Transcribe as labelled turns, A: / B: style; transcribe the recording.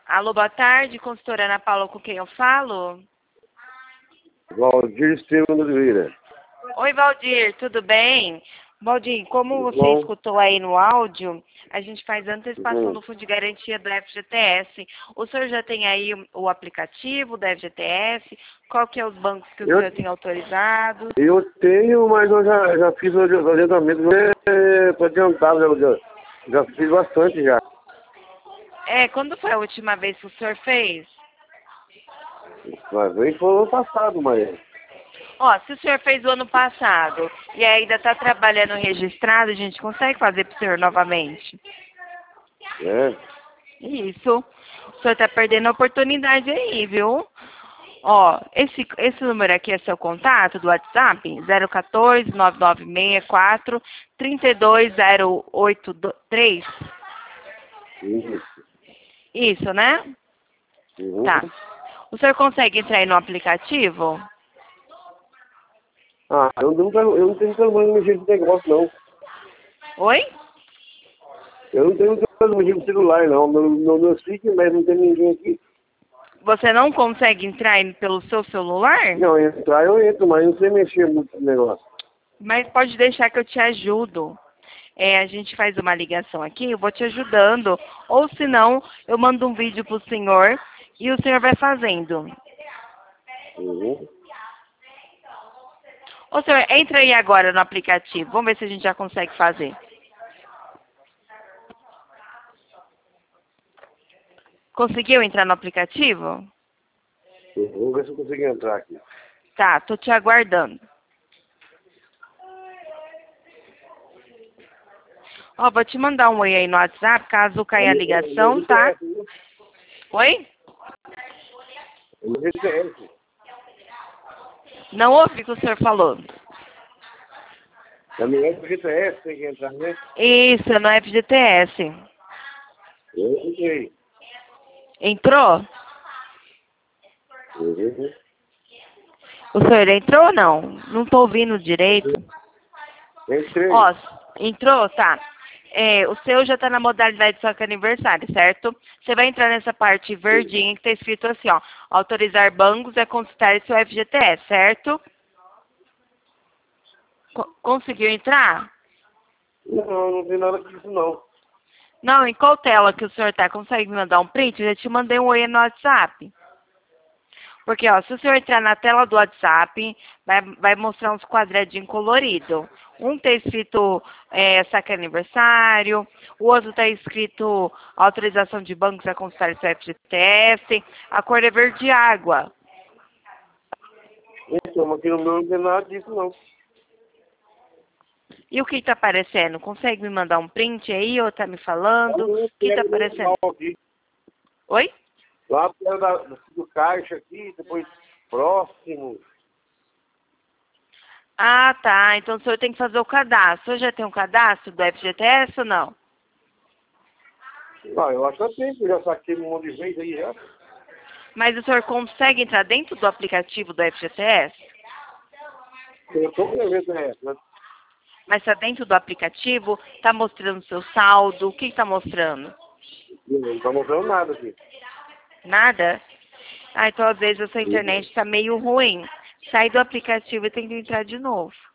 A: Alô, boa tarde, consultora Ana Paula, com quem eu falo?
B: Valdir Estevam de Oliveira.
A: Oi, Valdir, tudo bem? Valdir, como
B: Tudo
A: você
B: bom?
A: escutou aí no áudio, a gente faz antecipação
B: Uhum.
A: do fundo de garantia do FGTS. O senhor já tem aí o aplicativo do FGTS? Qual que é os bancos que o
B: Eu,
A: senhor tem autorizado?
B: eu tenho, mas eu já fiz o adiantamento para adiantar, já fiz bastante já.
A: Quando foi a última vez que o senhor fez?
B: Mas bem foi ano passado, mas
A: Ó, se o senhor fez o ano passado e ainda está trabalhando registrado, a gente consegue fazer para o senhor novamente?
B: é.
A: Isso. O senhor está perdendo a oportunidade aí, viu? Ó, esse número aqui é seu contato do WhatsApp? 014 9964 32083.
B: Isso.
A: Isso, né?
B: Uhum.
A: Tá. O senhor consegue entrar aí no aplicativo?
B: Ah, eu não tenho problema mexer nesse negócio, não.
A: Oi?
B: Eu não tenho problema mexer no celular, não. Meu sítio, mas não tem ninguém aqui.
A: Você não consegue entrar aí pelo seu celular?
B: Não, entrar eu entro, mas não sei mexer muito nesse negócio.
A: Mas pode deixar que eu te ajudo. A gente faz uma ligação aqui, eu vou te ajudando. Ou se não, eu mando um vídeo pro senhor e o senhor vai fazendo.
B: Uhum.
A: Ô senhor, entra aí agora no aplicativo. Vamos ver se a gente já consegue fazer. Conseguiu entrar no aplicativo?
B: Vamos ver se eu consigo entrar aqui.
A: Tá, tô te aguardando. Ó, vou te mandar um oi aí no WhatsApp, caso caia a ligação, tá? Oi?
B: No GTS.
A: Não ouvi o que o senhor falou.
B: Também é do GTS, tem que entrar, né?
A: Isso, no FGTS.
B: Eu entrei.
A: Entrou?
B: Uhum.
A: O senhor entrou ou não? Não tô ouvindo direito.
B: Entrei.
A: Ó, entrou? Tá. O seu já tá na modalidade só que aniversário, certo? Você vai entrar nessa parte verdinha que tá escrito assim, ó. Autorizar bancos a consultar seu FGTS, certo? Conseguiu entrar?
B: Não tem nada disso, não.
A: Não, em qual tela que o senhor tá? Consegue me mandar um print? Eu já te mandei um oi no WhatsApp. Porque, ó, se o senhor entrar na tela do WhatsApp, vai mostrar uns quadradinhos coloridos. Um tá escrito saque aniversário, o outro tá escrito autorização de bancos a consultar seu FGTS, a cor é verde água.
B: Então, aqui no meu não tem nada disso, não.
A: E o que tá aparecendo? Consegue me mandar um print aí ou tá me falando?
B: Eu
A: O que tá
B: quero
A: aparecendo?
B: aqui.
A: Oi?
B: Lá perto do caixa aqui, depois próximo.
A: Ah, tá. Então o senhor tem que fazer o cadastro. O senhor já tem um cadastro do FGTS ou não?
B: Ah, eu acho que eu tenho, eu já saquei um monte de vez aí já.
A: Mas o senhor consegue entrar dentro do aplicativo do FGTS?
B: Eu tô com a GTS, né?
A: Mas está dentro do aplicativo, está mostrando seu saldo, o que está mostrando?
B: Não tá mostrando nada aqui.
A: Nada? Ah, então às vezes a sua internet está meio ruim. Sai do aplicativo e tem que entrar de novo.